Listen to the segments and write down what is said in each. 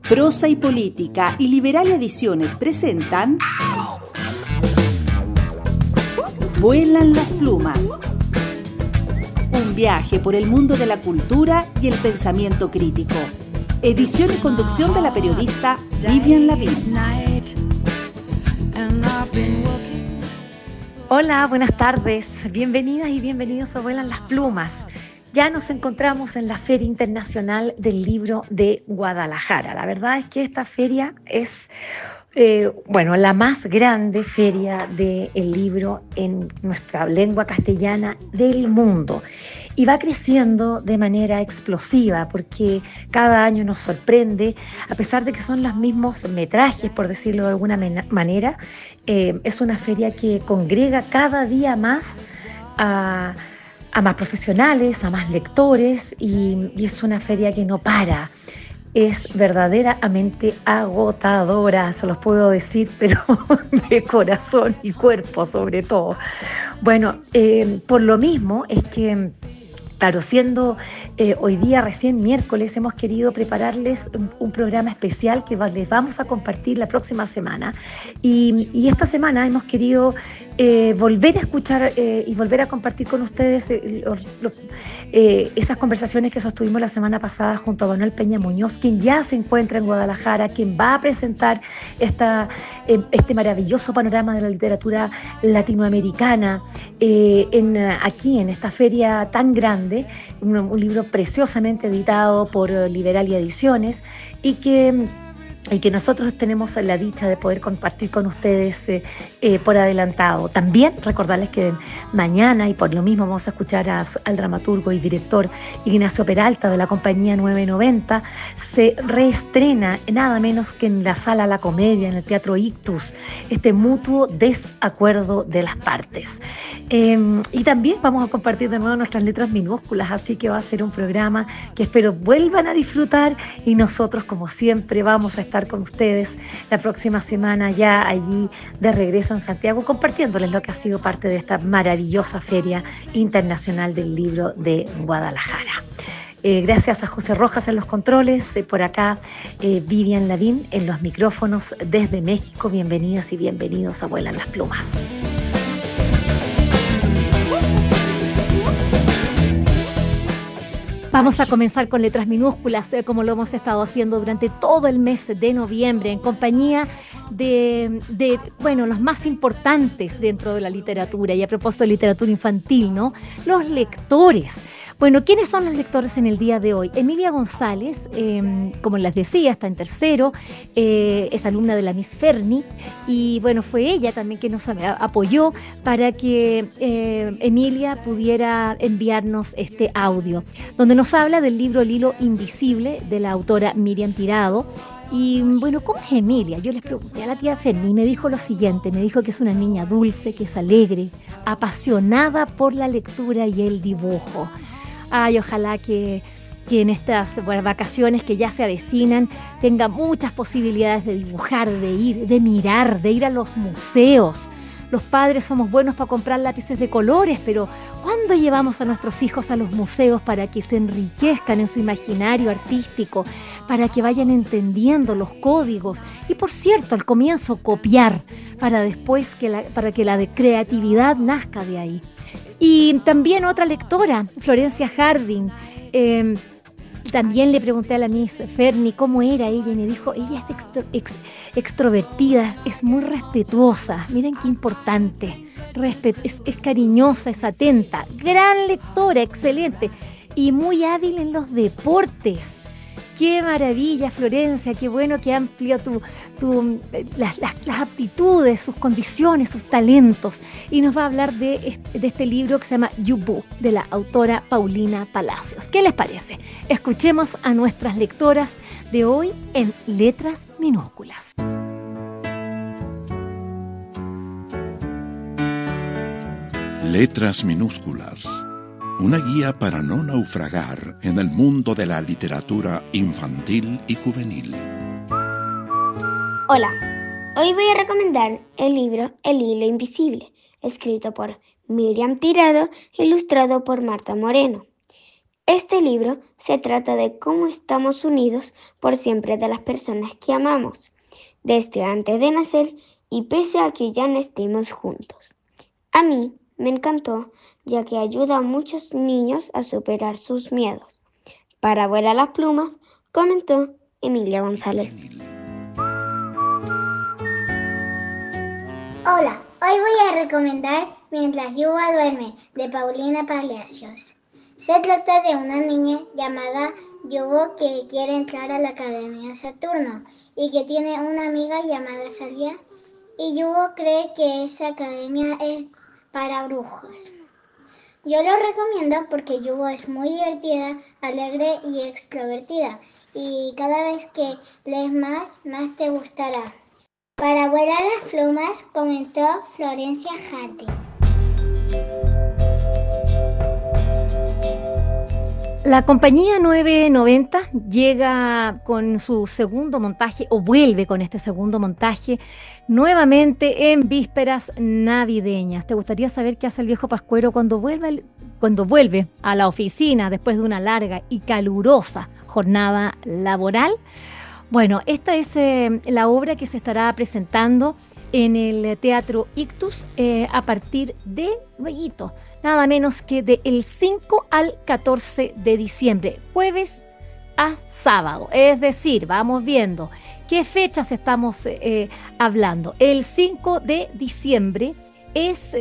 Prosa y Política y Liberalia Ediciones presentan Vuelan las plumas. Un viaje por el mundo de la cultura y el pensamiento crítico. Edición y conducción de la periodista Vivian Lavín. Hola, buenas tardes. Bienvenidas y bienvenidos a Vuelan las plumas. Ya nos encontramos en la Feria Internacional del Libro de Guadalajara. La verdad es que esta feria es, la más grande feria del libro en nuestra lengua castellana del mundo. Y va creciendo de manera explosiva porque cada año nos sorprende, a pesar de que son los mismos metrajes, por decirlo de alguna manera. Es una feria que congrega cada día más a más profesionales, a más lectores, y es una feria que no para. Es verdaderamente agotadora, se los puedo decir, pero de corazón y cuerpo sobre todo. Bueno, por lo mismo es que, claro, siendo hoy día recién miércoles, hemos querido prepararles un programa especial que les vamos a compartir la próxima semana. Y esta semana hemos querido volver a escuchar y volver a compartir con ustedes esas conversaciones que sostuvimos la semana pasada junto a Manuel Peña Muñoz, quien ya se encuentra en Guadalajara, quien va a presentar este maravilloso panorama de la literatura latinoamericana aquí en esta feria tan grande, un libro preciosamente editado por Liberalia Ediciones y que nosotros tenemos la dicha de poder compartir con ustedes por adelantado. También recordarles que mañana, y por lo mismo vamos a escuchar al dramaturgo y director Ignacio Peralta de la compañía 990, se reestrena nada menos que en la Sala La Comedia, en el Teatro Ictus, este mutuo desacuerdo de las partes. Y también vamos a compartir de nuevo nuestras letras minúsculas, así que va a ser un programa que espero vuelvan a disfrutar, y nosotros, como siempre, vamos a estar con ustedes la próxima semana ya allí de regreso en Santiago, compartiéndoles lo que ha sido parte de esta maravillosa Feria Internacional del Libro de Guadalajara. Gracias a José Rojas en los controles, por acá Vivian Lavín en los micrófonos desde México. Bienvenidas y bienvenidos a Vuelan las plumas. Vamos a comenzar con letras minúsculas, como lo hemos estado haciendo durante todo el mes de noviembre, en compañía de los más importantes dentro de la literatura. Y a propósito de literatura infantil, ¿no? Los lectores. Bueno, ¿quiénes son los lectores en el día de hoy? Emilia González, como les decía, está en tercero, es alumna de la Miss Ferni, y bueno, fue ella también que nos apoyó para que Emilia pudiera enviarnos este audio, donde nos habla del libro El hilo invisible de la autora Miriam Tirado. Y bueno, ¿cómo es Emilia? Yo les pregunté a la tía Ferni y me dijo lo siguiente, me dijo que es una niña dulce, que es alegre, apasionada por la lectura y el dibujo. Ay, ojalá que en estas vacaciones que ya se avecinan tenga muchas posibilidades de dibujar, de ir, de mirar, de ir a los museos. Los padres somos buenos para comprar lápices de colores, pero ¿cuándo llevamos a nuestros hijos a los museos para que se enriquezcan en su imaginario artístico, para que vayan entendiendo los códigos? Y por cierto, al comienzo copiar, para después para que la creatividad nazca de ahí. Y también otra lectora, Florencia Harding, también le pregunté a la Miss Ferni cómo era ella, y me dijo, ella es extrovertida, es muy respetuosa, miren qué importante, es cariñosa, es atenta, gran lectora, excelente, y muy hábil en los deportes. ¡Qué maravilla, Florencia! ¡Qué bueno que amplió las aptitudes, sus condiciones, sus talentos! Y nos va a hablar de este libro que se llama Yubú, de la autora Paulina Palacios. ¿Qué les parece? Escuchemos a nuestras lectoras de hoy en Letras Minúsculas. Letras Minúsculas. Una guía para no naufragar en el mundo de la literatura infantil y juvenil. Hola, hoy voy a recomendar el libro El hilo invisible, escrito por Miriam Tirado e ilustrado por Marta Moreno. Este libro se trata de cómo estamos unidos por siempre de las personas que amamos, desde antes de nacer y pese a que ya no estemos juntos. A mí me encantó, ya que ayuda a muchos niños a superar sus miedos. Para Vuela las plumas, comentó Emilia González. Hola, hoy voy a recomendar Mientras Yuba duerme, de Paulina Palacios. Se trata de una niña llamada Yubo que quiere entrar a la Academia Saturno y que tiene una amiga llamada Salia, y Yubo cree que esa academia es para brujos. Yo lo recomiendo porque Yubo es muy divertida, alegre y extrovertida, y cada vez que lees más te gustará. Para Vuelar las plumas, comentó Florencia Jati. La compañía 990 llega con su segundo montaje, o vuelve con este segundo montaje, nuevamente en vísperas navideñas. ¿Te gustaría saber qué hace el viejo Pascuero cuando vuelve a la oficina después de una larga y calurosa jornada laboral? Bueno, esta es la obra que se estará presentando en el Teatro Ictus a partir de luego, nada menos que del 5 al 14 de diciembre, jueves a sábado. Es decir, vamos viendo qué fechas estamos hablando. El 5 de diciembre es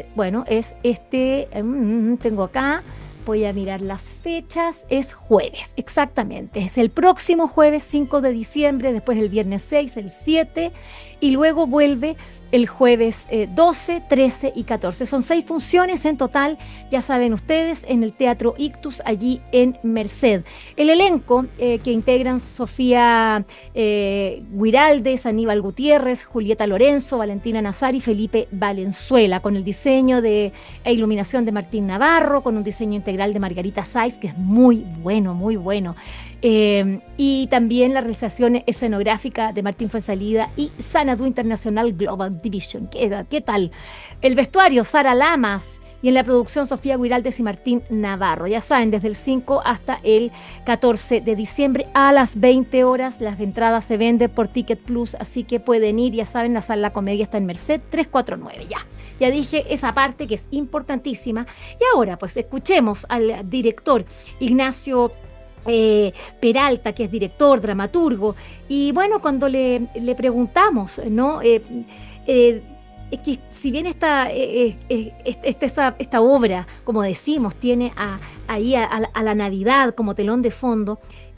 tengo acá, voy a mirar las fechas, es jueves, exactamente. Es el próximo jueves 5 de diciembre, después el viernes 6, el 7, y luego vuelve el jueves 12, 13 y 14. Son 6 funciones en total, ya saben ustedes, en el Teatro Ictus, allí en Merced. El elenco que integran Sofía Guiraldes, Aníbal Gutiérrez, Julieta Lorenzo, Valentina Nazar y Felipe Valenzuela, con el diseño e iluminación de Martín Navarro, con un diseño integral de Margarita Saiz, que es muy bueno, muy bueno. Y también la realización escenográfica de Martín Fuenzalida y Sanadú International Global Division. ¿Qué tal? El vestuario, Sara Lamas, y en la producción Sofía Guiraldes y Martín Navarro. Ya saben, desde el 5 hasta el 14 de diciembre a las 20 horas. Las entradas se venden por Ticket Plus, así que pueden ir, ya saben, la sala Comedia está en Merced 349. Ya dije esa parte que es importantísima. Y ahora pues escuchemos al director Ignacio Peralta, que es director, dramaturgo, y bueno, cuando le preguntamos, ¿no? Es que si bien esta obra, como decimos, tiene ahí a la Navidad como telón de fondo,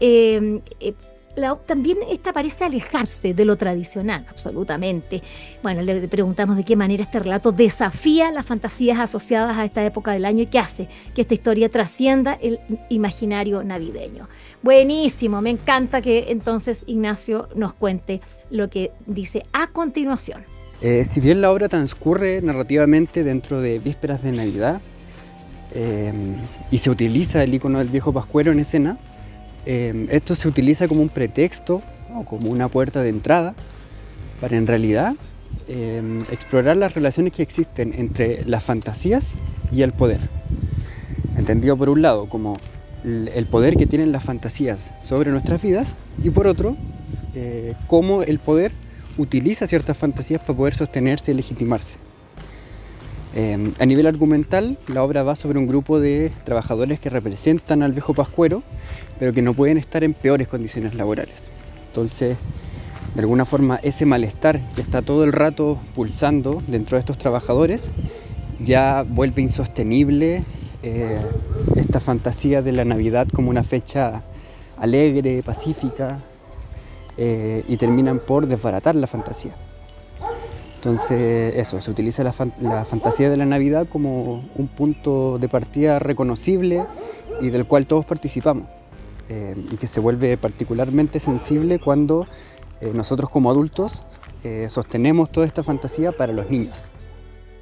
también esta parece alejarse de lo tradicional, absolutamente. Bueno, le preguntamos de qué manera este relato desafía las fantasías asociadas a esta época del año y qué hace que esta historia trascienda el imaginario navideño. Buenísimo, me encanta que entonces Ignacio nos cuente lo que dice a continuación. Si bien la obra transcurre narrativamente dentro de vísperas de Navidad y se utiliza el icono del viejo Pascuero en escena, esto se utiliza como un pretexto o como una puerta de entrada para en realidad explorar las relaciones que existen entre las fantasías y el poder. Entendido por un lado como el poder que tienen las fantasías sobre nuestras vidas y por otro, cómo el poder utiliza ciertas fantasías para poder sostenerse y legitimarse. A nivel argumental, la obra va sobre un grupo de trabajadores que representan al viejo Pascuero, pero que no pueden estar en peores condiciones laborales. Entonces, de alguna forma, ese malestar que está todo el rato pulsando dentro de estos trabajadores ya vuelve insostenible esta fantasía de la Navidad como una fecha alegre, pacífica, y terminan por desbaratar la fantasía. Entonces se utiliza la fantasía de la Navidad como un punto de partida reconocible y del cual todos participamos, y que se vuelve particularmente sensible cuando nosotros como adultos sostenemos toda esta fantasía para los niños.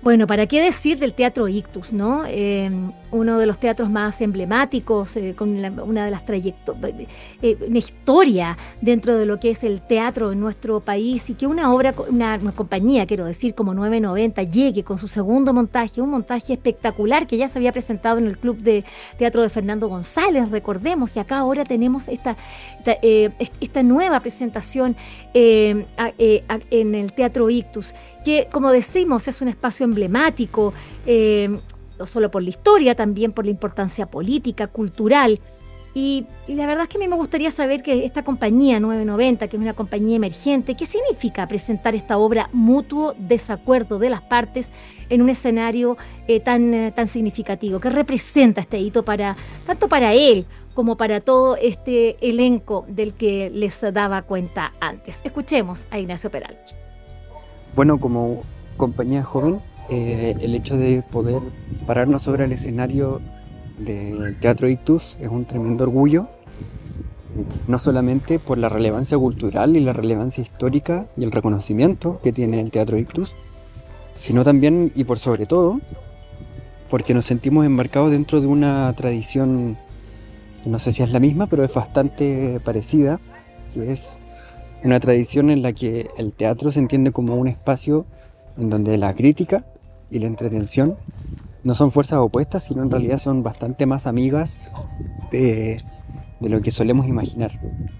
Bueno, ¿para qué decir del Teatro Ictus, no? Uno de los teatros más emblemáticos, con una de las una historia dentro de lo que es el teatro en nuestro país, y que una compañía, quiero decir, como 990, llegue con su segundo montaje, un montaje espectacular que ya se había presentado en el Club de Teatro de Fernando González, recordemos, y acá ahora tenemos esta nueva presentación en el Teatro Ictus, que, como decimos, es un espacio emblemático, no solo por la historia, también por la importancia política, cultural. Y la verdad es que a mí me gustaría saber que esta compañía 990, que es una compañía emergente, ¿qué significa presentar esta obra Mutuo Desacuerdo de las Partes en un escenario tan significativo? ¿Qué representa este hito tanto para él como para todo este elenco del que les daba cuenta antes? Escuchemos a Ignacio Peralta. Bueno, como compañía joven, el hecho de poder pararnos sobre el escenario del Teatro Ictus es un tremendo orgullo, no solamente por la relevancia cultural y la relevancia histórica y el reconocimiento que tiene el Teatro Ictus, sino también y por sobre todo porque nos sentimos embarcados dentro de una tradición, no sé si es la misma, pero es bastante parecida, que es una tradición en la que el teatro se entiende como un espacio en donde la crítica y la entretención no son fuerzas opuestas, sino en realidad son bastante más amigas de lo que solemos imaginar.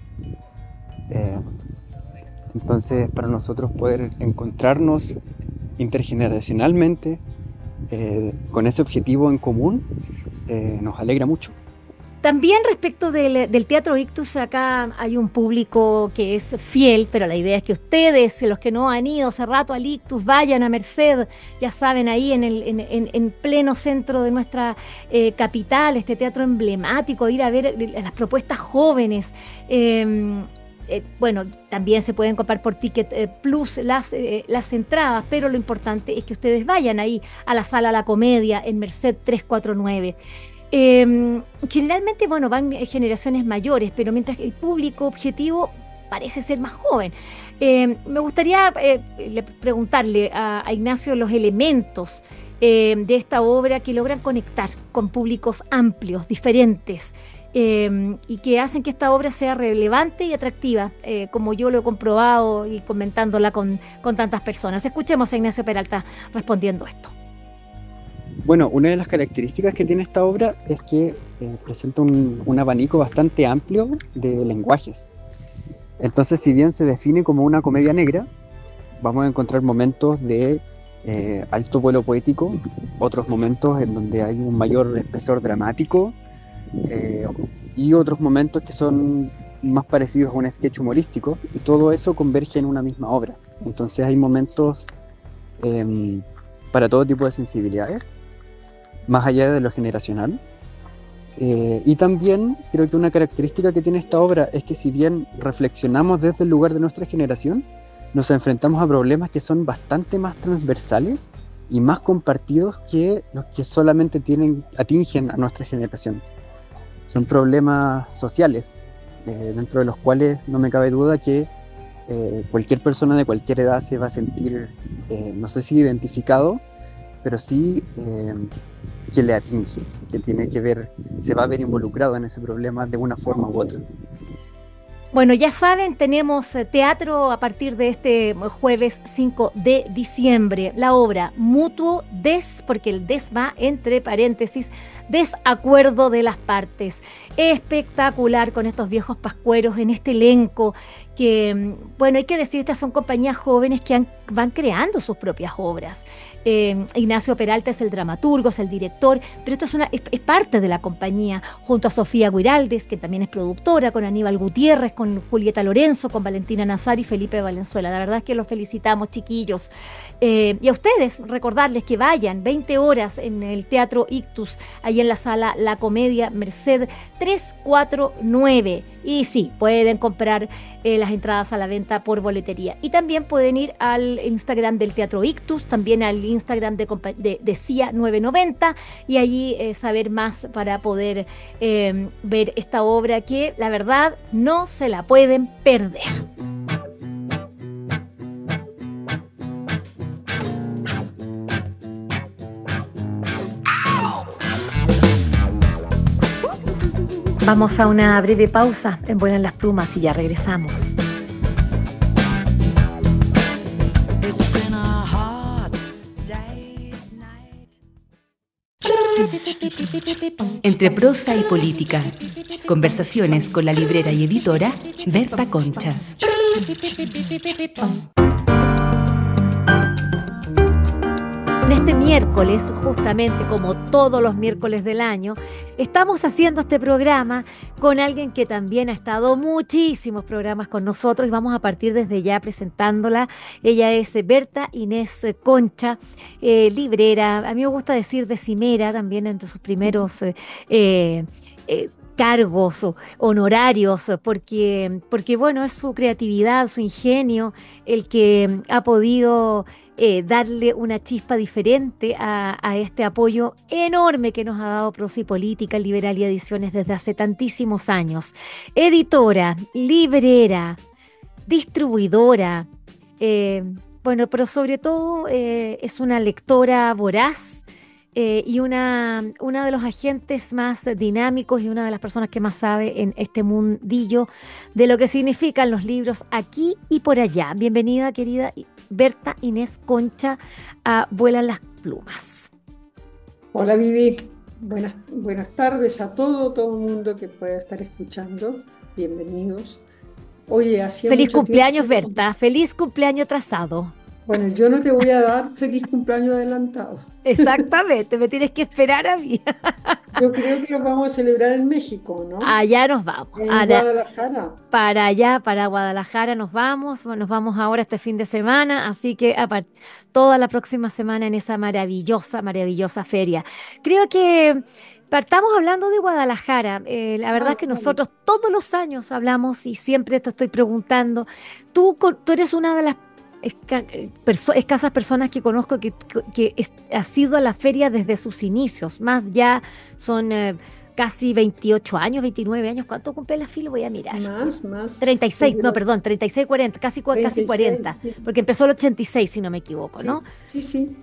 Entonces, para nosotros poder encontrarnos intergeneracionalmente con ese objetivo en común nos alegra mucho. También respecto del Teatro Ictus, acá hay un público que es fiel, pero la idea es que ustedes, los que no han ido hace rato al Ictus, vayan a Merced, ya saben, ahí en pleno centro de nuestra capital, este teatro emblemático, ir a ver las propuestas jóvenes. Bueno, también se pueden comprar por Ticket Plus las entradas, pero lo importante es que ustedes vayan ahí a la Sala La Comedia en Merced 349. Generalmente, bueno, van generaciones mayores, pero mientras el público objetivo parece ser más joven. Me gustaría preguntarle a Ignacio los elementos de esta obra que logran conectar con públicos amplios, diferentes, y que hacen que esta obra sea relevante y atractiva, como yo lo he comprobado y comentándola con tantas personas. Escuchemos a Ignacio Peralta respondiendo esto. Bueno, una de las características que tiene esta obra es que presenta un abanico bastante amplio de lenguajes. Entonces, si bien se define como una comedia negra, vamos a encontrar momentos de alto vuelo poético, otros momentos en donde hay un mayor espesor dramático, y otros momentos que son más parecidos a un sketch humorístico, y todo eso converge en una misma obra. Entonces hay momentos para todo tipo de sensibilidades, más allá de lo generacional. Y también creo que una característica que tiene esta obra es que, si bien reflexionamos desde el lugar de nuestra generación, nos enfrentamos a problemas que son bastante más transversales y más compartidos que los que solamente atingen a nuestra generación. Son problemas sociales, dentro de los cuales no me cabe duda que cualquier persona de cualquier edad se va a sentir, no sé si identificado, pero sí que le atinge, que tiene que ver, se va a ver involucrado en ese problema de una forma u otra. Bueno, ya saben, tenemos teatro a partir de este jueves 5 de diciembre. La obra Mutuo porque el va entre paréntesis, desacuerdo de las partes. Espectacular con estos viejos pascueros en este elenco que, bueno, hay que decir, estas son compañías jóvenes que van creando sus propias obras. Ignacio Peralta es el dramaturgo, es el director, pero esto es parte de la compañía, junto a Sofía Guiraldes, que también es productora, con Aníbal Gutiérrez, con Julieta Lorenzo, con Valentina Nazar y Felipe Valenzuela. La verdad es que los felicitamos, chiquillos. Y a ustedes, recordarles que vayan 20 horas en el Teatro Ictus, ahí en la Sala La Comedia, Merced 349. Y sí, pueden comprar las entradas a la venta por boletería. Y también pueden ir al Instagram del Teatro Ictus, también al Instagram de CIA 990, y allí saber más para poder ver esta obra que, la verdad, no se la pueden perder. Vamos a una breve pausa en Vuelan las Plumas y ya regresamos. Entre prosa y política. Conversaciones con la librera y editora Berta Concha. En este miércoles, justamente como todos los miércoles del año, estamos haciendo este programa con alguien que también ha estado muchísimos programas con nosotros y vamos a partir desde ya presentándola. Ella es Berta Inés Concha, librera, a mí me gusta decir decimera también entre sus primeros cargos o honorarios, porque bueno, es su creatividad, su ingenio, el que ha podido darle una chispa diferente a este apoyo enorme que nos ha dado Prosa y Política, Liberal y Ediciones desde hace tantísimos años. Editora, librera, distribuidora, bueno, pero sobre todo es una lectora voraz, y una de los agentes más dinámicos y una de las personas que más sabe en este mundillo de lo que significan los libros aquí y por allá. Bienvenida, querida Berta Inés Concha, a Vuelan las Plumas. Hola, Vivi. Buenas tardes a todo el mundo que pueda estar escuchando. Bienvenidos. Oye, hacía feliz mucho cumpleaños, tiempo... Berta. Feliz cumpleaños atrasado. Bueno, yo no te voy a dar feliz cumpleaños adelantado. Exactamente, me tienes que esperar a mí. Yo creo que los vamos a celebrar en México, ¿no? Allá nos vamos. En Guadalajara. Para allá, para Guadalajara nos vamos ahora este fin de semana, así que toda la próxima semana en esa maravillosa feria. Creo que partamos hablando de Guadalajara. La verdad es que nosotros todos los años hablamos y siempre te estoy preguntando, tú eres una de las escasas personas que conozco que ha sido a la feria desde sus inicios, más ya son casi 28 años, 29 años. ¿Cuánto cumple la fila? Voy a mirar. Más. 36, no, perdón, 36, 40, casi 40, sí. Porque empezó el 86, si no me equivoco, sí, ¿no? Sí.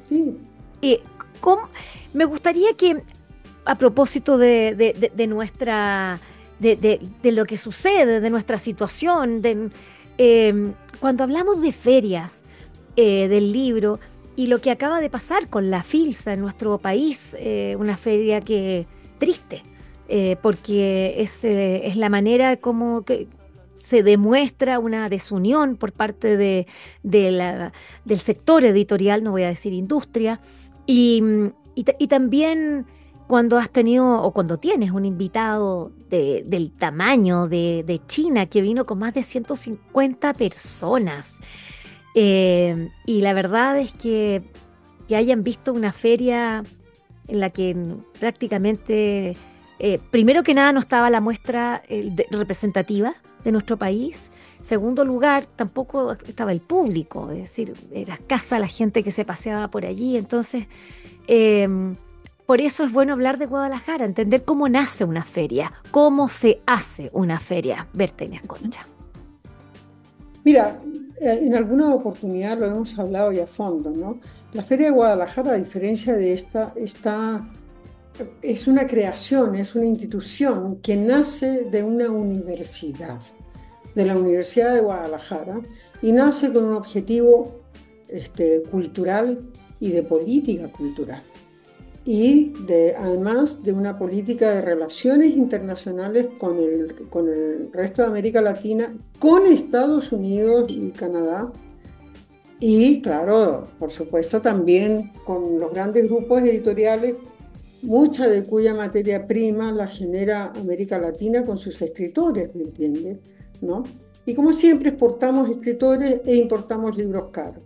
Me gustaría que, a propósito de nuestra, de lo que sucede, de nuestra situación, cuando hablamos de ferias del libro y lo que acaba de pasar con la FILSA en nuestro país, una feria que triste, porque es la manera como que se demuestra una desunión por parte del sector editorial, no voy a decir industria, y también cuando has tenido o cuando tienes un invitado del tamaño de China que vino con más de 150 personas, y la verdad es que hayan visto una feria en la que prácticamente, primero que nada, no estaba la muestra representativa de nuestro país. Segundo lugar, tampoco estaba el público, es decir, era escasa la gente que se paseaba por allí. Entonces, por eso es bueno hablar de Guadalajara, entender cómo nace una feria, cómo se hace una feria. Berta Inés Concha. Mira, en alguna oportunidad lo hemos hablado ya a fondo, ¿no? La Feria de Guadalajara, a diferencia de esta es una creación, es una institución que nace de una universidad, de la Universidad de Guadalajara, y nace con un objetivo cultural y de política cultural. Y además de una política de relaciones internacionales con el resto de América Latina, con Estados Unidos y Canadá, y claro, por supuesto también con los grandes grupos editoriales, mucha de cuya materia prima la genera América Latina con sus escritores, ¿me entiendes? ¿No? Y como siempre exportamos escritores e importamos libros caros.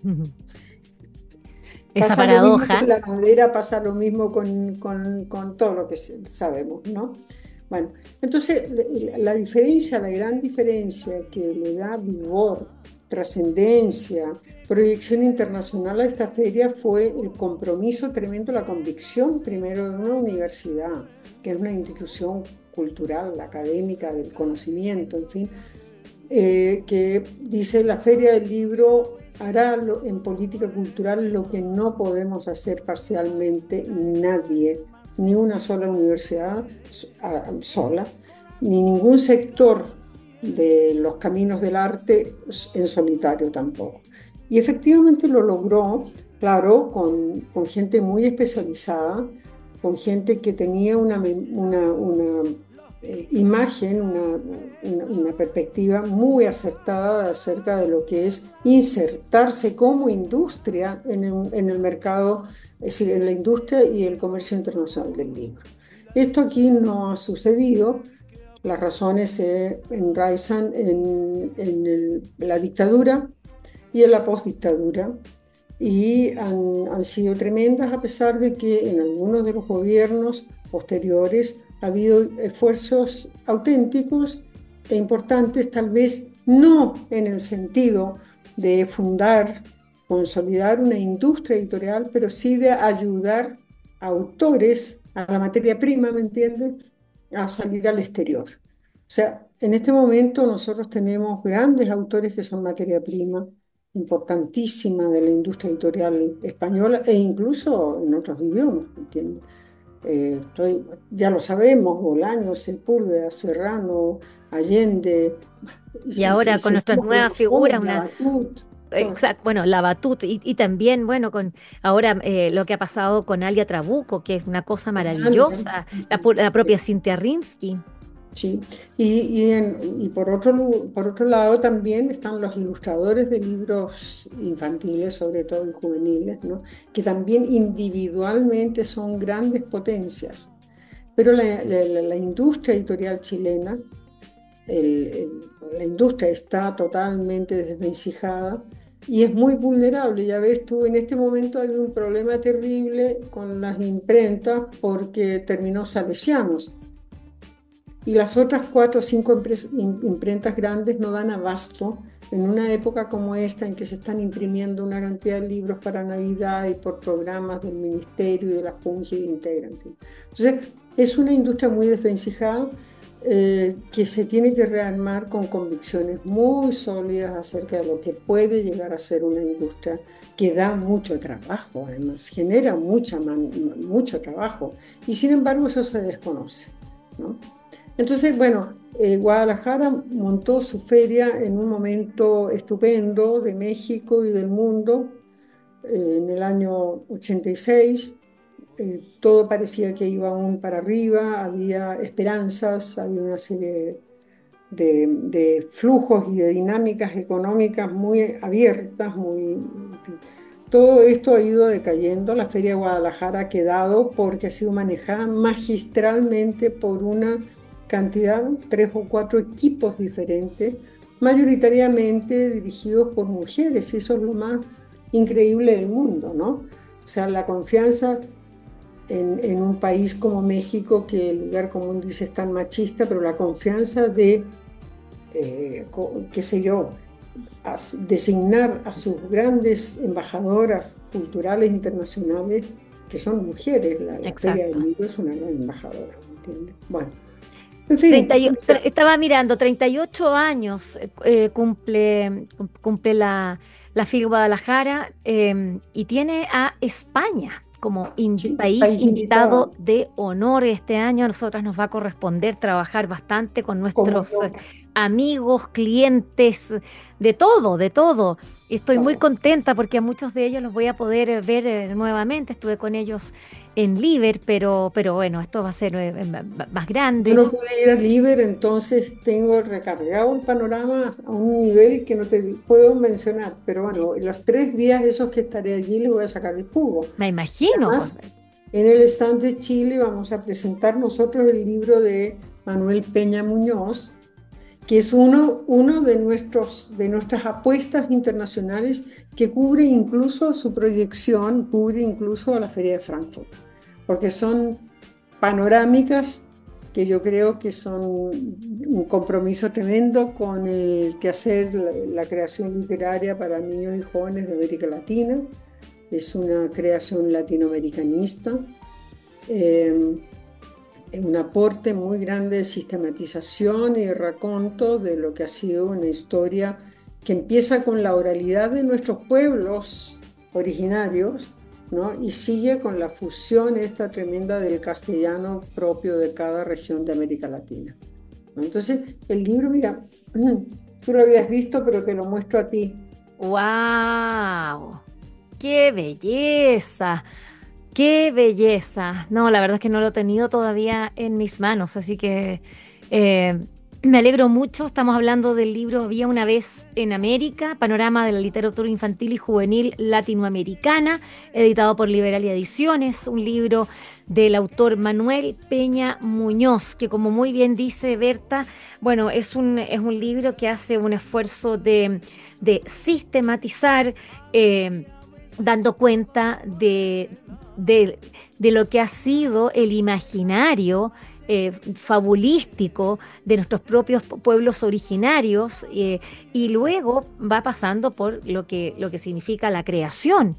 Esa pasa paradoja. Lo mismo con la madera, pasa lo mismo con todo lo que sabemos, ¿no? Bueno, entonces la gran diferencia que le da vigor, trascendencia, proyección internacional a esta feria fue el compromiso tremendo, la convicción primero de una universidad, que es una institución cultural, académica, del conocimiento, en fin, que dice la Feria del Libro hará en política cultural lo que no podemos hacer parcialmente nadie, ni una sola universidad sola, ni ningún sector de los caminos del arte en solitario tampoco. Y efectivamente lo logró, claro, con gente muy especializada, con gente que tenía una imagen, una perspectiva muy acertada acerca de lo que es insertarse como industria en el mercado, es decir, en la industria y el comercio internacional del libro. Esto aquí no ha sucedido. Las razones se enraizan en la dictadura y en la postdictadura, y han sido tremendas, a pesar de que en algunos de los gobiernos posteriores ha habido esfuerzos auténticos e importantes, tal vez no en el sentido de fundar, consolidar una industria editorial, pero sí de ayudar a autores, a la materia prima, ¿me entiendes?, a salir al exterior. O sea, en este momento nosotros tenemos grandes autores que son materia prima, importantísima de la industria editorial española e incluso en otros idiomas, ¿me entiendes? Ya lo sabemos, Bolaños, Sepúlveda, Serrano, Allende. Y ahora con nuestras nuevas figuras, exacto, bueno, la Batut, y también, bueno, con ahora lo que ha pasado con Alia Trabuco, que es una cosa maravillosa, la propia Cintia Rimsky. Sí, y por otro lado también están los ilustradores de libros infantiles, sobre todo y juveniles, ¿no?, que también individualmente son grandes potencias. Pero la industria editorial chilena, la industria está totalmente desvencijada y es muy vulnerable. Ya ves tú, en este momento hay un problema terrible con las imprentas porque terminó Salesianos. Y las otras 4 o 5 imprentas grandes no dan abasto en una época como esta, en que se están imprimiendo una cantidad de libros para Navidad y por programas del Ministerio y de la Junta y Integran. Entonces, es una industria muy desvencijada que se tiene que rearmar con convicciones muy sólidas acerca de lo que puede llegar a ser una industria que da mucho trabajo, además, genera mucho trabajo, y sin embargo eso se desconoce, ¿no? Entonces, bueno, Guadalajara montó su feria en un momento estupendo de México y del mundo, en el año 86. Todo parecía que iba aún para arriba, había esperanzas, había una serie de flujos y de dinámicas económicas muy abiertas, todo esto ha ido decayendo. La Feria de Guadalajara ha quedado porque ha sido manejada magistralmente por una cantidad, 3 o 4 equipos diferentes, mayoritariamente dirigidos por mujeres, y eso es lo más increíble del mundo, ¿no? O sea, la confianza en un país como México, que el lugar común dice es tan machista, pero la confianza de, qué sé yo, designar a sus grandes embajadoras culturales internacionales, que son mujeres. La Feria del Libro es una gran embajadora, ¿entiendes? Bueno. En fin, estaba mirando, 38 años cumple la Feria Guadalajara, y tiene a España como país invitado de honor este año. A nosotras nos va a corresponder trabajar bastante con nuestros amigos, clientes, de todo. Estoy muy contenta porque a muchos de ellos los voy a poder ver nuevamente. Estuve con ellos en Liber, pero bueno, esto va a ser más grande. Yo no pude ir a Liber, entonces tengo recargado el panorama a un nivel que no te puedo mencionar, pero bueno, los 3 días esos que estaré allí les voy a sacar el jugo. Me imagino. Además, en el stand de Chile vamos a presentar nosotros el libro de Manuel Peña Muñoz, que es uno de nuestras apuestas internacionales, que cubre incluso su proyección, cubre incluso a la Feria de Frankfurt, porque son panorámicas que yo creo que son un compromiso tremendo con el quehacer, la creación literaria para niños y jóvenes de América Latina. Es una creación latinoamericanista, un aporte muy grande de sistematización y de raconto de lo que ha sido una historia que empieza con la oralidad de nuestros pueblos originarios, ¿no?, y sigue con la fusión esta tremenda del castellano propio de cada región de América Latina. ¿no? Entonces, el libro, mira, tú lo habías visto, pero te lo muestro a ti. ¡Wow! ¡Qué belleza! ¡Qué belleza! No, la verdad es que no lo he tenido todavía en mis manos, así que eh, me alegro mucho. Estamos hablando del libro Había una vez en América, panorama de la literatura infantil y juvenil latinoamericana, editado por Liberalia Ediciones, un libro del autor Manuel Peña Muñoz, que como muy bien dice Berta, bueno, es un libro que hace un esfuerzo de sistematizar. Dando cuenta de lo que ha sido el imaginario fabulístico de nuestros propios pueblos originarios, y luego va pasando por lo que significa la creación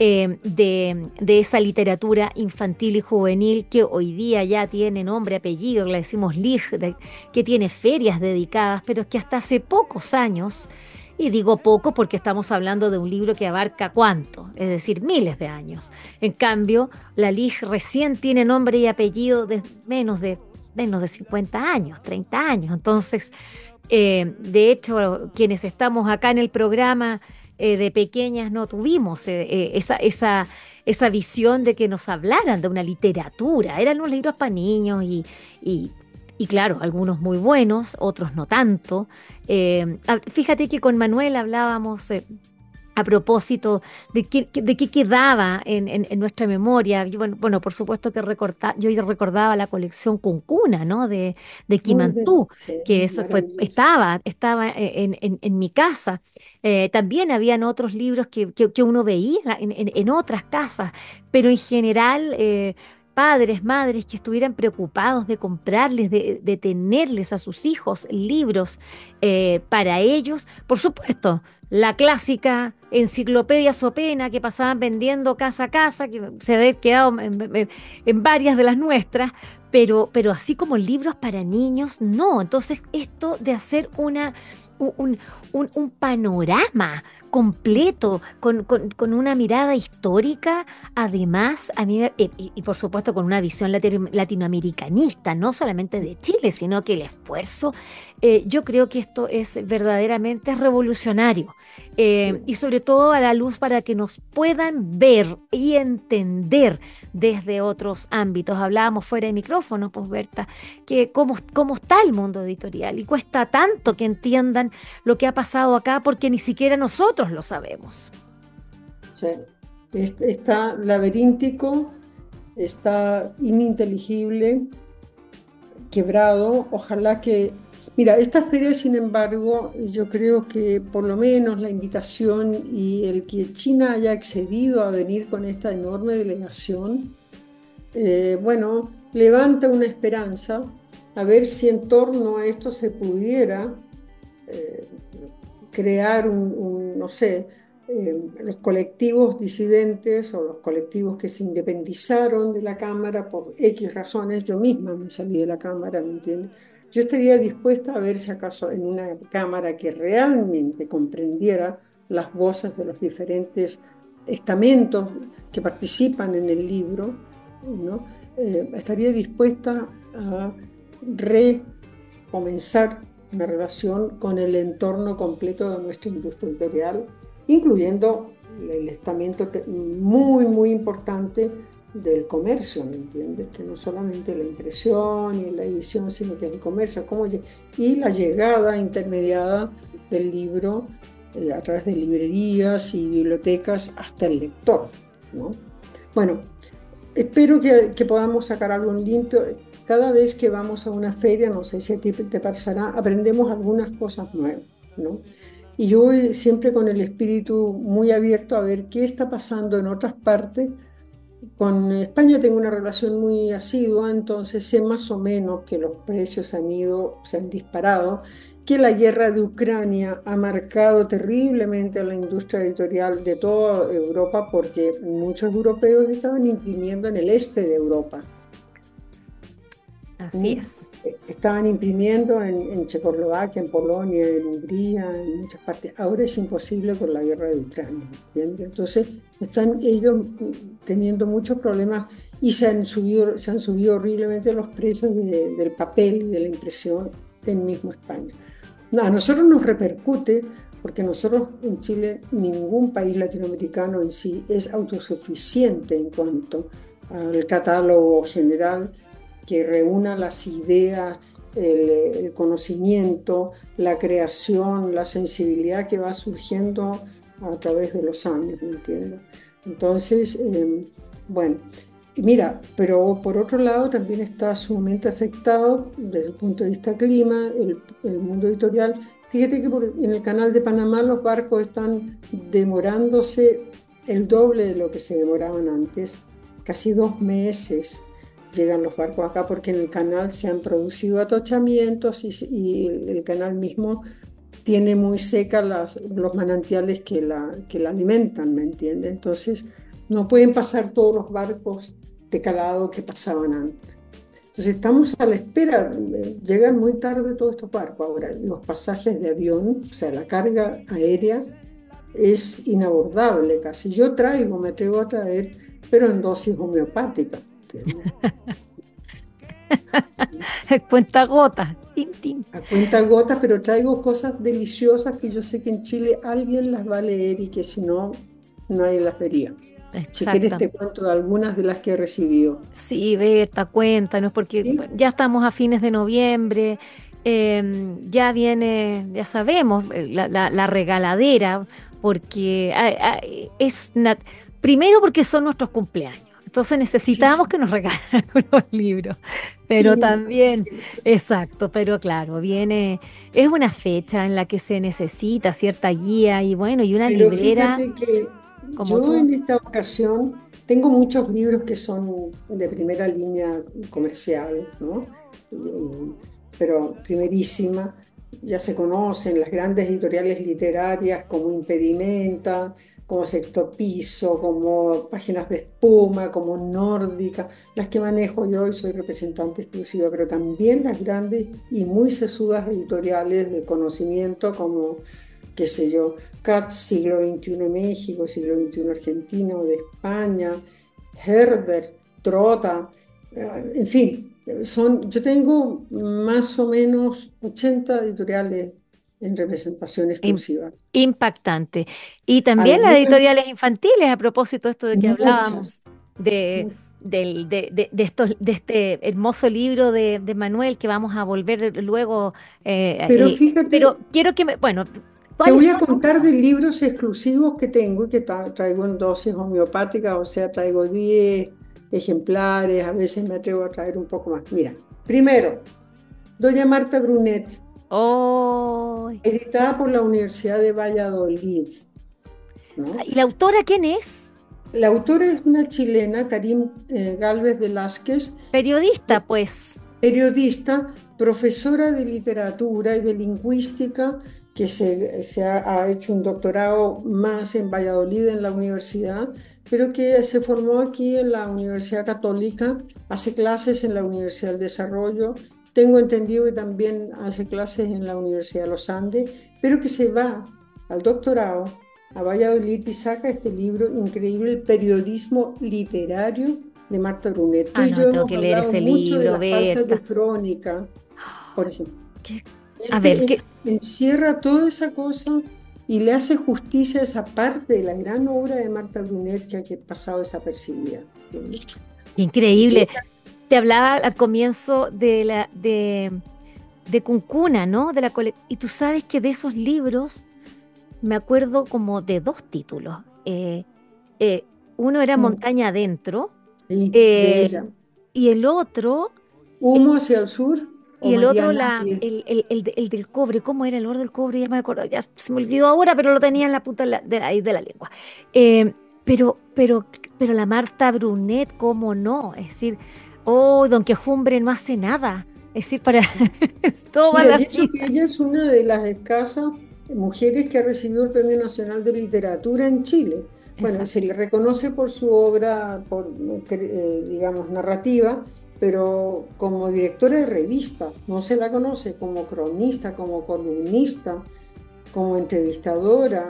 de esa literatura infantil y juvenil que hoy día ya tiene nombre, apellido, le decimos LIG, que tiene ferias dedicadas, pero que hasta hace pocos años. Y digo poco porque estamos hablando de un libro que abarca ¿cuánto? Es decir, miles de años. En cambio, la LIG recién tiene nombre y apellido de menos de 50 años, 30 años. Entonces, de hecho, quienes estamos acá en el programa de pequeñas no tuvimos esa visión de que nos hablaran de una literatura. Eran los libros para niños y claro, algunos muy buenos, otros no tanto. Fíjate que con Manuel hablábamos a propósito de qué quedaba en nuestra memoria. Bueno, por supuesto que yo recordaba la colección Cuncuna, ¿no? De Muy bien, Quimantú, sí, que eso maravilloso. estaba en mi casa. También habían otros libros que uno veía en otras casas, pero en general padres, madres que estuvieran preocupados de comprarles, de tenerles a sus hijos libros para ellos. Por supuesto, la clásica enciclopedia Sopena que pasaban vendiendo casa a casa, que se había quedado en varias de las nuestras, pero así como libros para niños, no. Entonces, esto de hacer un, un panorama completo, con una mirada histórica, además, a mí, y por supuesto con una visión latinoamericanista, no solamente de Chile, sino que el esfuerzo, yo creo que esto es verdaderamente revolucionario, y sobre todo a la luz para que nos puedan ver y entender desde otros ámbitos. Hablábamos fuera de micrófono, pues Berta, que cómo está el mundo editorial y cuesta tanto que entiendan lo que ha pasado acá porque ni siquiera nosotros lo sabemos. Sí. Está laberíntico, está ininteligible, quebrado. Ojalá que... Mira, esta feria, sin embargo, yo creo que por lo menos la invitación y el que China haya accedido a venir con esta enorme delegación, bueno, levanta una esperanza a ver si en torno a esto se pudiera crear no sé, los colectivos disidentes o los colectivos que se independizaron de la Cámara por X razones. Yo misma me salí de la Cámara, ¿me entiendes? Yo estaría dispuesta a ver si acaso en una Cámara que realmente comprendiera las voces de los diferentes estamentos que participan en el libro, ¿no? Estaría dispuesta a recomenzar una relación con el entorno completo de nuestra industria editorial, incluyendo el estamento muy, muy importante del comercio, ¿me entiendes? Que no solamente la impresión y la edición, sino que el comercio, y la llegada intermediada del libro a través de librerías y bibliotecas hasta el lector, ¿no? Bueno, espero que podamos sacar algo en limpio. Cada vez que vamos a una feria, no sé si a ti te pasará, aprendemos algunas cosas nuevas, ¿no? Y yo voy siempre con el espíritu muy abierto a ver qué está pasando en otras partes. Con España tengo una relación muy asidua, entonces sé más o menos que los precios se han disparado, que la guerra de Ucrania ha marcado terriblemente a la industria editorial de toda Europa, porque muchos europeos estaban imprimiendo en el este de Europa. Así es. Estaban imprimiendo en Checoslovaquia, en Polonia, en Hungría, en muchas partes. Ahora es imposible con la guerra de Ucrania, ¿entiendes? Entonces están ellos teniendo muchos problemas y se han subido horriblemente los precios del papel y de la impresión. en mismo España. No, a nosotros nos repercute porque nosotros en Chile, ningún país latinoamericano en sí es autosuficiente en cuanto al catálogo general que reúna las ideas, el conocimiento, la creación, la sensibilidad que va surgiendo a través de los años, ¿me entiendes? Entonces, bueno, mira, pero por otro lado también está sumamente afectado desde el punto de vista clima, el mundo editorial. Fíjate que en el canal de Panamá los barcos están demorándose el doble de lo que se demoraban antes, casi 2 meses llegan los barcos acá porque en el canal se han producido atochamientos y el canal mismo tiene muy seca los manantiales que la alimentan, ¿me entiendes? Entonces no pueden pasar todos los barcos de calado que pasaban antes. Entonces estamos a la espera, llegan muy tarde todos estos barcos. Ahora, los pasajes de avión, o sea, la carga aérea es inabordable casi. Yo me atrevo a traer, pero en dosis homeopáticas. Cuenta gotas. A cuenta gotas, pero traigo cosas deliciosas que yo sé que en Chile alguien las va a leer y que si no, nadie las vería. Si quieres te cuento de algunas de las que he recibido. Sí, Berta, cuéntanos, porque ¿Sí? ya estamos a fines de noviembre, ya viene, ya sabemos, la regaladera, porque primero porque son nuestros cumpleaños. Entonces necesitamos que nos regalen unos libros, pero también, exacto, pero claro, es una fecha en la que se necesita cierta guía y bueno, y una Pero librera. fíjate que Como yo tú. en esta ocasión tengo muchos libros que son de primera línea comercial, ¿no? Pero primerísima, ya se conocen las grandes editoriales literarias como Impedimenta, como Sexto Piso, como Páginas de Espuma, como Nórdica, las que manejo yo y soy representante exclusiva, pero también las grandes y muy sesudas editoriales de conocimiento como, qué sé yo, Katz, siglo XXI México, siglo XXI Argentina, de España, Herder, Trota, en fin, yo tengo más o menos 80 editoriales en representación exclusiva. Impactante. Y también las Algunas, editoriales infantiles, a propósito de esto de que hablábamos, muchas. de este hermoso libro de Manuel que vamos a volver luego. Pero fíjate, pero quiero que bueno, te voy a son? contar de libros exclusivos que tengo y que traigo en dosis homeopáticas, o sea, traigo 10 ejemplares, a veces me atrevo a traer un poco más. Mira, primero, Doña Marta Brunet, Oh. editada por la Universidad de Valladolid, ¿no? ¿Y la autora quién es? La autora es una chilena, Karim Gálvez Velázquez. Periodista, pues. Periodista, profesora de literatura y de lingüística, que se ha hecho un doctorado más en Valladolid, en la universidad, pero que se formó aquí en la Universidad Católica, hace clases en la Universidad del Desarrollo, tengo entendido que también hace clases en la Universidad de los Andes, pero que se va al doctorado a Valladolid y saca este libro increíble, El periodismo literario de Marta Brunet. Tú y yo tengo que leer ese mucho libro, de la falta de Berta. crónica, por ejemplo. A ver, ¿qué? Encierra toda esa cosa y le hace justicia a esa parte de la gran obra de Marta Brunet que ha pasado desapercibida. Increíble. Te hablaba al comienzo de Cuncuna, ¿no? Y tú sabes que de esos libros me acuerdo como de 2 títulos. Uno era Montaña Adentro, Sí, de ella. y el otro... Humo hacia el sur. Y el otro, el del cobre. ¿Cómo era el oro del cobre? Ya me acuerdo, ya se me olvidó ahora, pero lo tenía en la punta de la lengua. Pero la Marta Brunet, ¿cómo no? Es decir, Don Quejumbre no hace nada. Es decir, para todo Mira, la y eso que ella es una de las escasas mujeres que ha recibido el Premio Nacional de Literatura en Chile. Bueno, Exacto. se le reconoce por su obra, digamos, narrativa, pero como directora de revistas, no se la conoce como cronista, como columnista, como entrevistadora,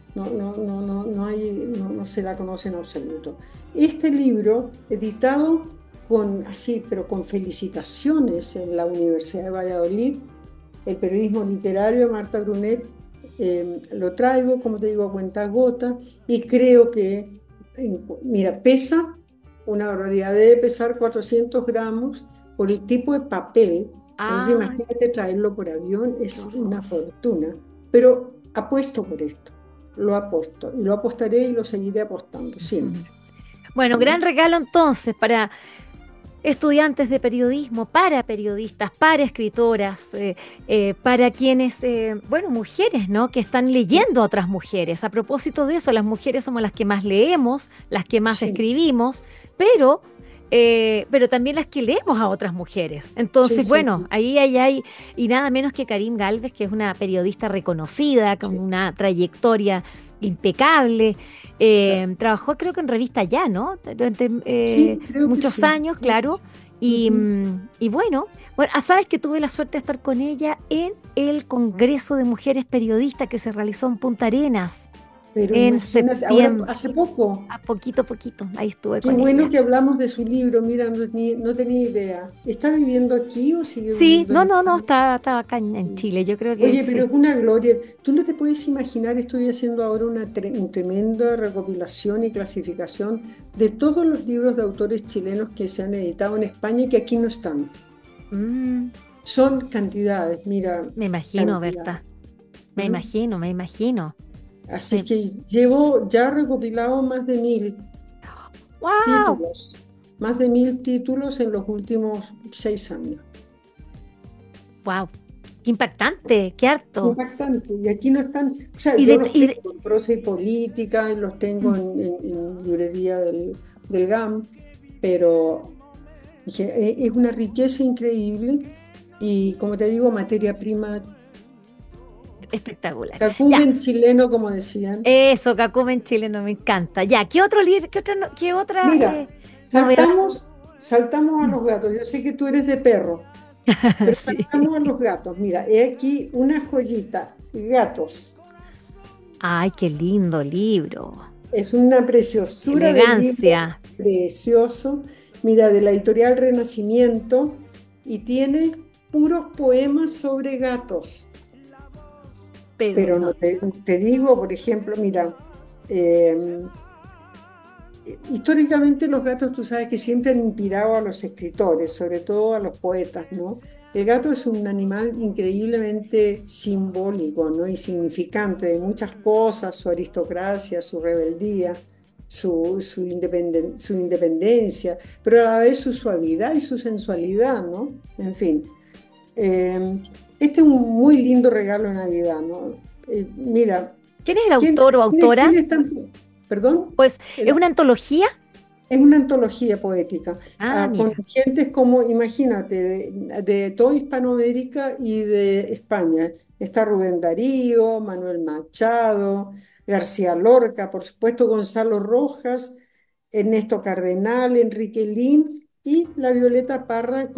no se la conoce en absoluto. Este libro, editado pero con felicitaciones en la Universidad de Valladolid, el periodismo literario de Marta Brunet, lo traigo, como te digo, a cuentagotas, y creo que, mira, pesa una barbaridad, debe pesar 400 gramos por el tipo de papel. Entonces Ah, imagínate traerlo por avión, es qué una horror. fortuna. Pero apuesto por esto, lo apuesto, y lo apostaré y lo seguiré apostando siempre. Bueno, ¿No? gran regalo entonces para estudiantes de periodismo, para periodistas, para escritoras, para quienes, bueno, mujeres, ¿no? Que están leyendo a otras mujeres. A propósito de eso, las mujeres somos las que más leemos, las que más Sí, escribimos, pero también las que leemos a otras mujeres. sí, Entonces, sí, bueno, ahí hay, y nada menos que Karin Galvez, que es una periodista reconocida, con sí, una trayectoria impecable. claro. Trabajó creo que en revista Ya, ¿no? Durante Sí, creo que muchos sí, años, creo que claro. sí. Y, Ujú. y bueno, sabes que tuve la suerte de estar con ella en el Congreso de Mujeres Periodistas que se realizó en Punta Arenas Pero en imagínate, ahora septiembre. hace poco, A poquito, ahí estuve qué con bueno ella. que hablamos de su libro, mira, no tenía idea. ¿Está viviendo aquí o sigue Sí, viviendo en no, España? está acá en Chile, yo creo que Oye, pero sí. es una gloria. Tú no te puedes imaginar, estoy haciendo ahora una tremenda recopilación y clasificación de todos los libros de autores chilenos que se han editado en España y que aquí no están. Mm, Son cantidades, mira, me imagino, cantidades. Berta. ¿Mm? Me imagino. Así que llevo ya recopilado más de 1000 ¡Wow! títulos, más de 1000 títulos en los últimos 6 años. ¡Wow! ¡Qué impactante! ¡Qué harto! Impactante. Y aquí no están, o sea, Y yo de, los y tengo de- en prosa y política, y los tengo en librería del GAM, pero es una riqueza increíble y, como te digo, materia prima, Espectacular. Ya, cacumen chileno, como decían. eso, Kakuma en Chile no me encanta. Ya, ¿qué otro libro, qué otra Mira, novedad? saltamos a los gatos. Yo sé que tú eres de perro, pero Sí. saltamos a los gatos. Mira, he aquí una joyita, Gatos. Ay, qué lindo libro. Es una Qué preciosura de libro, elegancia. precioso. Mira, de la editorial Renacimiento, y tiene puros poemas sobre gatos. Pero Pero no. no te digo, por ejemplo, mira, eh, históricamente los gatos, tú sabes que siempre han inspirado a los escritores, sobre todo a los poetas, ¿no? El gato es un animal increíblemente simbólico, ¿no? Y significante de muchas cosas: su aristocracia, su rebeldía, su independencia, pero a la vez su suavidad y su sensualidad, ¿no? En fin, este es un muy lindo regalo de Navidad, ¿no? Mira, ¿Quién es el ¿quién, autor o quién autora? están? ¿Perdón? Pues, ¿es una antología? Es una antología poética, Ah, con mira. gentes como, imagínate, de toda Hispanoamérica y de España. Está Rubén Darío, Manuel Machado, García Lorca, por supuesto Gonzalo Rojas, Ernesto Cardenal, Enrique Lin y la Violeta Parra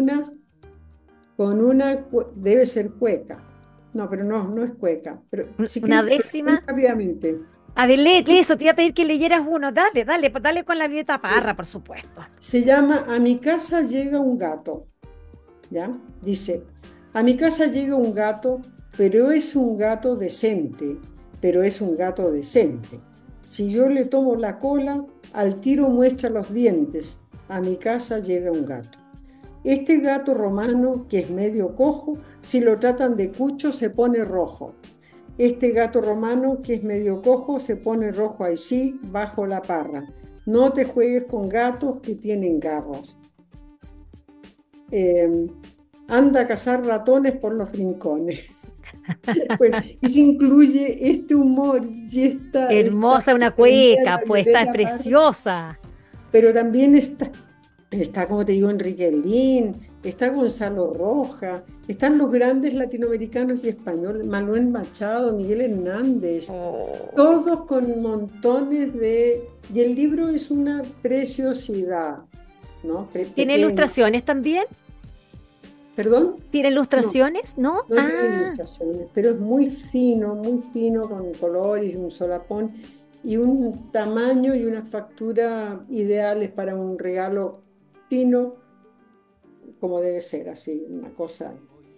debe ser cueca. No, pero no es cueca. Pero si Una quieres te lo leo muy décima. rápidamente. A ver, lee eso, te iba a pedir que leyeras uno. Dale con la Violeta Parra, por supuesto. Se llama A mi casa llega un gato. ¿Ya? Dice: a mi casa llega un gato, pero es un gato decente, pero es un gato decente. Si yo le tomo la cola, al tiro muestra los dientes. A mi casa llega un gato. Este gato romano, que es medio cojo, si lo tratan de cucho se pone rojo. Este gato romano, que es medio cojo, se pone rojo ahí sí, bajo la parra. No te juegues con gatos que tienen garras. Eh, Anda a cazar ratones por los rincones. Bueno, y se incluye este humor y esta Hermosa, una ironía de cueca, la pues está Violeta Parra, preciosa. pero también está, como te digo, Enrique Lin, está Gonzalo Rojas, están los grandes latinoamericanos y españoles, Manuel Machado, Miguel Hernández, todos con montones de... Y el libro es una preciosidad, ¿no? ¿Tiene Pequeño. ilustraciones también? ¿Perdón? ¿Tiene No. ilustraciones? ¿No? No tiene Ah, ilustraciones, pero es muy fino, con colores y un solapón y un tamaño y una factura ideales para un regalo fino, como debe ser, así, una cosa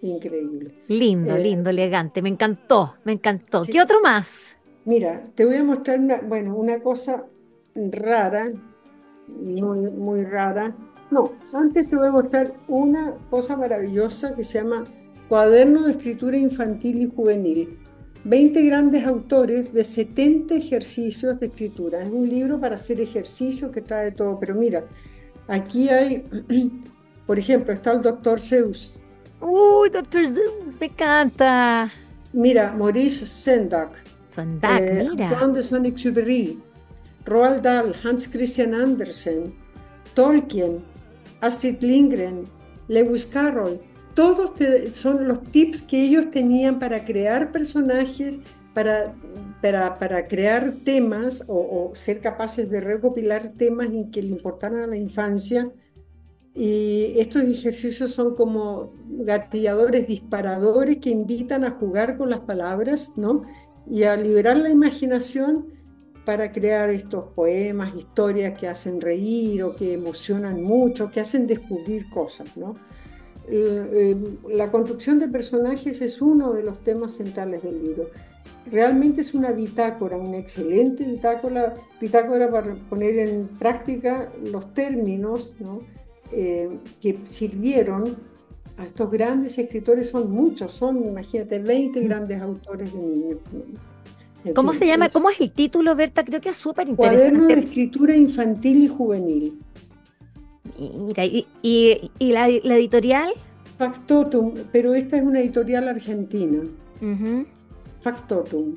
increíble. Lindo, lindo, elegante, me encantó, me encantó. Sí. ¿Qué otro más? Mira, te voy a mostrar una cosa rara, muy, muy rara. No, antes te voy a mostrar una cosa maravillosa que se llama Cuaderno de Escritura Infantil y Juvenil. 20 grandes autores de 70 ejercicios de escritura. Es un libro para hacer ejercicios que trae todo, pero mira, aquí hay, por ejemplo, está el Dr. Seuss. Uy, Dr. Seuss, me encanta. Mira, Maurice Sendak. Mira. Antoine de Saint-Exupéry, Roald Dahl, Hans Christian Andersen, Tolkien, Astrid Lindgren, Lewis Carroll. Todos son los tips que ellos tenían para crear personajes, para crear temas o ser capaces de recopilar temas en que le importaran a la infancia. Y estos ejercicios son como gatilladores, disparadores que invitan a jugar con las palabras, ¿no? Y a liberar la imaginación para crear estos poemas, historias que hacen reír o que emocionan mucho, que hacen descubrir cosas, ¿no? La construcción de personajes es uno de los temas centrales del libro. Realmente es una bitácora, una excelente bitácora para poner en práctica los términos, ¿no? Que sirvieron a estos grandes escritores. Son muchos, imagínate, 20 grandes autores de niños, ¿no? ¿Cómo se llama? ¿Cómo es el título, Berta? Creo que es súper interesante. Cuaderno de Escritura Infantil y Juvenil. Mira, ¿y la editorial? Factotum, pero esta es una editorial argentina. Uh-huh. Factotum.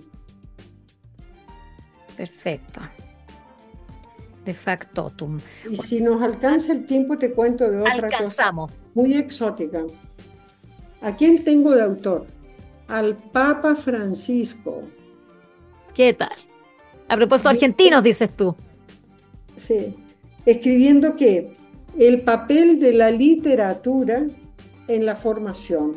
Perfecto. De Factotum. Y si nos alcanza el tiempo, te cuento de otra Alcanzamos. cosa muy exótica. ¿A quién tengo de autor? Al Papa Francisco. ¿Qué tal? A propósito, argentinos, dices tú. Sí. Escribiendo que el papel de la literatura en la formación.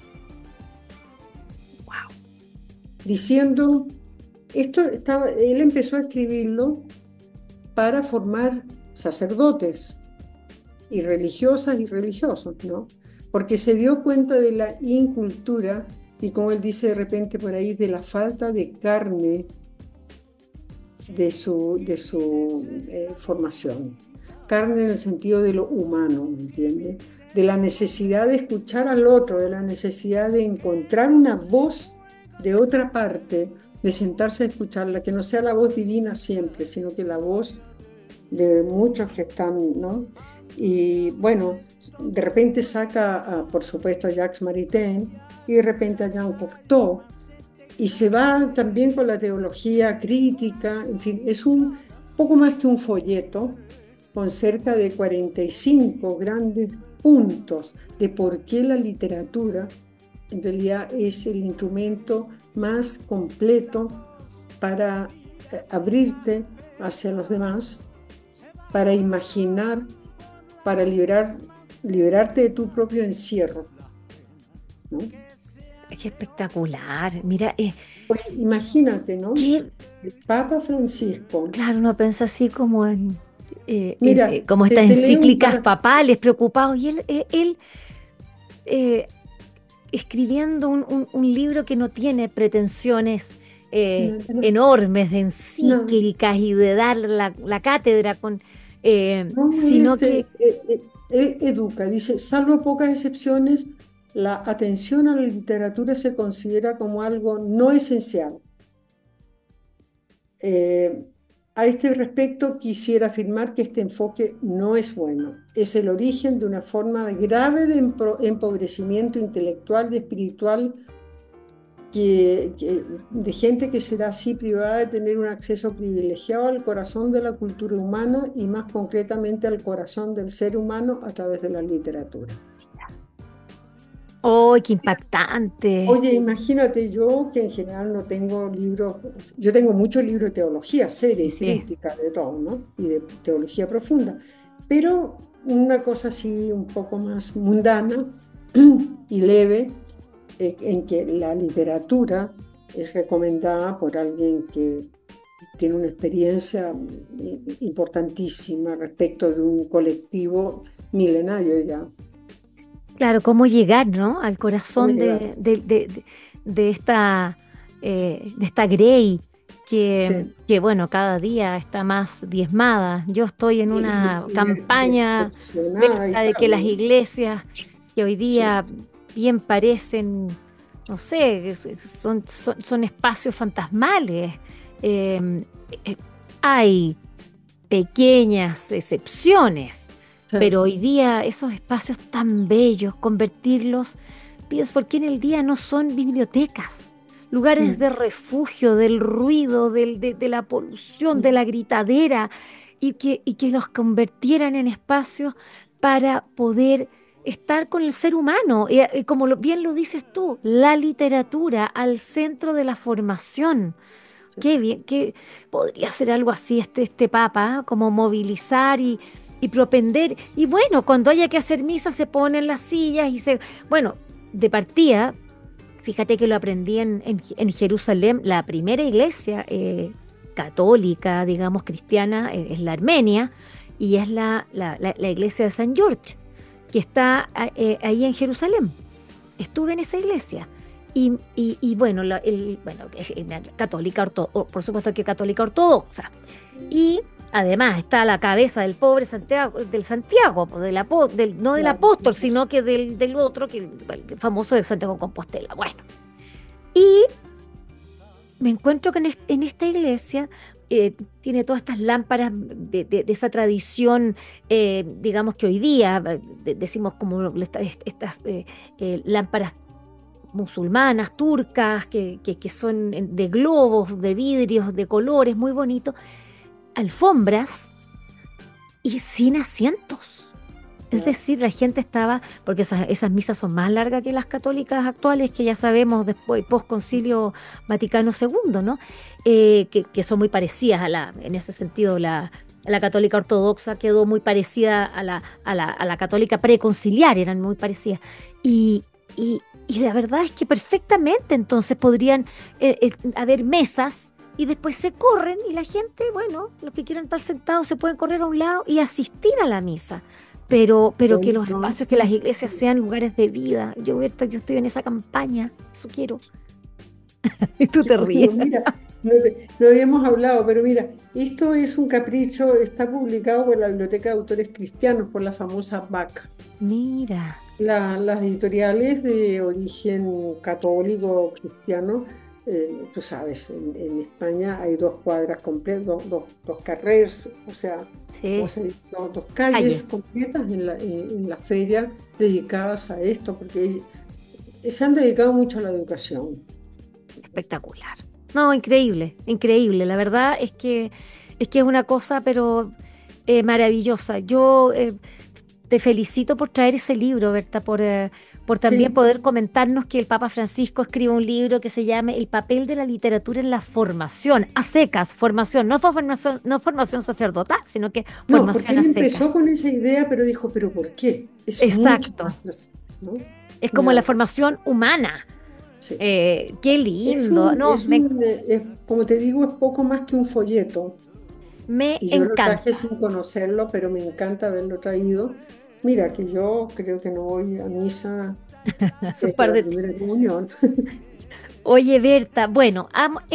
Wow. Diciendo, él empezó a escribirlo para formar sacerdotes y religiosas y religiosos, ¿no? Porque se dio cuenta de la incultura y, como él dice de repente por ahí, de la falta de carne de su formación. Carne en el sentido de lo humano, ¿me entiendes? De la necesidad de escuchar al otro, de la necesidad de encontrar una voz de otra parte, de sentarse a escucharla, que no sea la voz divina siempre, sino que la voz de muchos que están, ¿no? Y bueno, de repente saca, por supuesto, a Jacques Maritain y de repente a Jean Cocteau, y se va también con la teología crítica. En fin, es un poco más que un folleto con cerca de 45 grandes puntos de por qué la literatura en realidad es el instrumento más completo para abrirte hacia los demás, para imaginar, para liberarte de tu propio encierro, ¿no? Es espectacular. Mira, pues imagínate, ¿no? ¿qué? El Papa Francisco. Claro, uno piensa así como en Mira, como estas encíclicas papales, preocupados, y él escribiendo un libro que no tiene pretensiones enormes de encíclicas y de dar la cátedra con sino que él educa, dice, salvo pocas excepciones, la atención a la literatura se considera como algo no esencial. A este respecto quisiera afirmar que este enfoque no es bueno. Es el origen de una forma grave de empobrecimiento intelectual y espiritual de gente que será así privada de tener un acceso privilegiado al corazón de la cultura humana y más concretamente al corazón del ser humano a través de la literatura. ¡Oh, qué impactante! Oye, imagínate, yo que en general no tengo libros, yo tengo muchos libros de teología, seria, Sí. crítica, de todo, ¿no? Y de teología profunda, pero una cosa así un poco más mundana y leve, en que la literatura es recomendada por alguien que tiene una experiencia importantísima respecto de un colectivo milenario ya. Claro, cómo llegar, ¿no? Al ¿Cómo corazón llegar? de esta Grey Sí. que, bueno, cada día está más diezmada. Yo estoy en una campaña Decepcionada y Berta, de que tal, las ¿no? iglesias que hoy Sí. día bien parecen, no sé, son espacios fantasmales. Eh, eh, Hay pequeñas excepciones, Sí. pero hoy día esos espacios tan bellos, convertirlos, pienso, ¿por qué en el día no son bibliotecas? Lugares Mm, de refugio del ruido, de la polución, de mm, la gritadera, y que los convirtieran en espacios para poder estar con el ser humano. Y como bien lo dices tú, la literatura al centro de la formación. sí. Qué bien, que podría ser algo así este Papa, ¿ah? Como movilizar y propender. Y bueno, cuando haya que hacer misa se ponen las sillas Bueno, de partida, fíjate que lo aprendí en Jerusalén, la primera iglesia católica, digamos, cristiana, es la Armenia, y es la iglesia de San George, que está ahí en Jerusalén. Estuve en esa iglesia. Y bueno, bueno, es una católica, por supuesto que católica ortodoxa. Y además está la cabeza del pobre Santiago, pues, no del Claro. apóstol, sino que del otro, que el famoso de Santiago de Compostela. Bueno, y me encuentro que en esta iglesia tiene todas estas lámparas de esa tradición, digamos que hoy día decimos como estas lámparas musulmanas, turcas, que son de globos, de vidrios, de colores, muy bonitos, alfombras y sin asientos. Es Claro. decir, la gente estaba, porque esas misas son más largas que las católicas actuales, que ya sabemos después, post-concilio Vaticano II, ¿no? Que son muy parecidas en ese sentido, la católica ortodoxa quedó muy parecida a la católica preconciliar, eran muy parecidas. Y, y la verdad es que perfectamente entonces podrían haber mesas y después se corren y la gente, bueno, los que quieran estar sentados se pueden correr a un lado y asistir a la misa. Pero que los No, espacios, que las iglesias sean lugares de vida. Berta, yo estoy en esa campaña, eso quiero. Y tú qué te ríes. bueno, mira, no habíamos hablado, pero mira, esto es un capricho, está publicado por la Biblioteca de Autores Cristianos, por la famosa BAC. Mira, Las editoriales de origen católico cristiano, tú sabes, en España hay dos cuadras completas, dos carrers, o sea, ¿cómo sí, se dice? Dos calles calle, completas en la feria dedicadas a esto, porque se han dedicado mucho a la educación. espectacular. No, increíble, increíble. La verdad es que es una cosa, pero maravillosa. Yo te felicito por traer ese libro, Berta, por también Sí, poder comentarnos que el Papa Francisco escribe un libro que se llama El papel de la literatura en la formación, a secas, formación, no formación sacerdotal, sino que no, porque formación a él empezó secas. con esa idea, pero dijo, ¿pero por qué? Es mucho Exacto. más, ¿no? Es como la Una, formación humana. sí. Qué lindo. No, Como te digo, es poco más que un folleto. me Y yo lo traje encanta. sin conocerlo, pero me encanta haberlo traído. Mira, que yo creo que no voy a misa Hace un desde par la de primera comunión. Oye, Berta, bueno,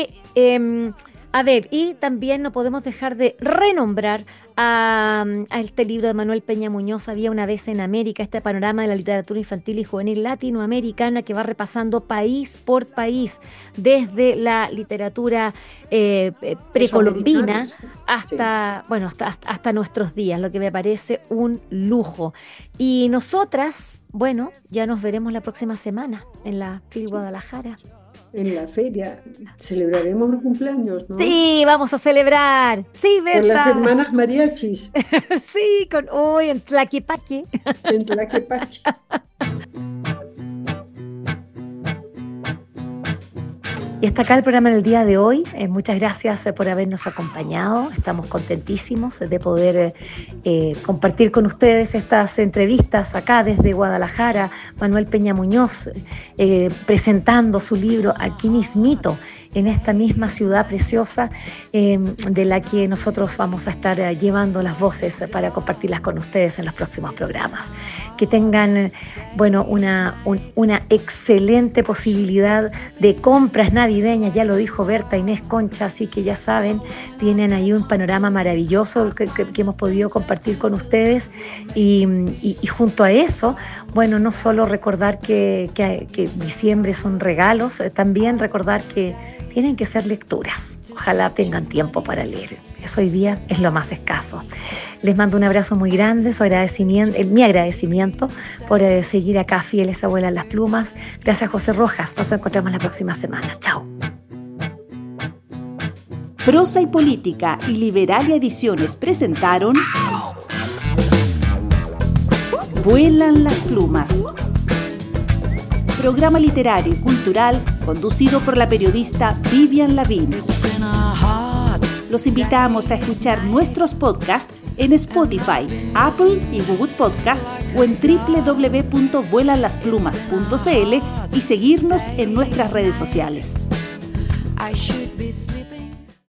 a ver, y también no podemos dejar de renombrar a este libro de Manuel Peña Muñoz, Había una vez en América, este panorama de la literatura infantil y juvenil latinoamericana que va repasando país por país, desde la literatura precolombina Mesoamericanos. Sí. hasta, bueno, hasta nuestros días, lo que me parece un lujo. Y nosotras, bueno, ya nos veremos la próxima semana en la FIL Guadalajara. En la feria celebraremos los cumpleaños, ¿no? Sí, vamos a celebrar. Sí, Con las Berta. hermanas mariachis Sí, con hoy en Tlaquepaque. en Tlaquepaque. Y hasta acá el programa del día de hoy. Muchas gracias por habernos acompañado. Estamos contentísimos de poder compartir con ustedes estas entrevistas acá desde Guadalajara. Manuel Peña Muñoz presentando su libro aquí mismito, en esta misma ciudad preciosa de la que nosotros vamos a estar llevando las voces para compartirlas con ustedes en los próximos programas. Que tengan, bueno, una excelente posibilidad de compras navideñas, ya lo dijo Berta Inés Concha, así que ya saben, tienen ahí un panorama maravilloso que hemos podido compartir con ustedes y junto a eso, bueno, no solo recordar que diciembre son regalos, también recordar que tienen que ser lecturas. Ojalá tengan tiempo para leer. Eso hoy día es lo más escaso. Les mando un abrazo muy grande, mi agradecimiento por seguir acá fieles a Vuelan las Plumas. Gracias, José Rojas. Nos encontramos la próxima semana. Chao. Prosa y Política y Liberalia Ediciones presentaron Vuelan las Plumas. Programa literario y cultural conducido por la periodista Vivian Lavín. Los invitamos a escuchar nuestros podcasts en Spotify, Apple y Google Podcast o en www.vuelanlasplumas.cl y seguirnos en nuestras redes sociales.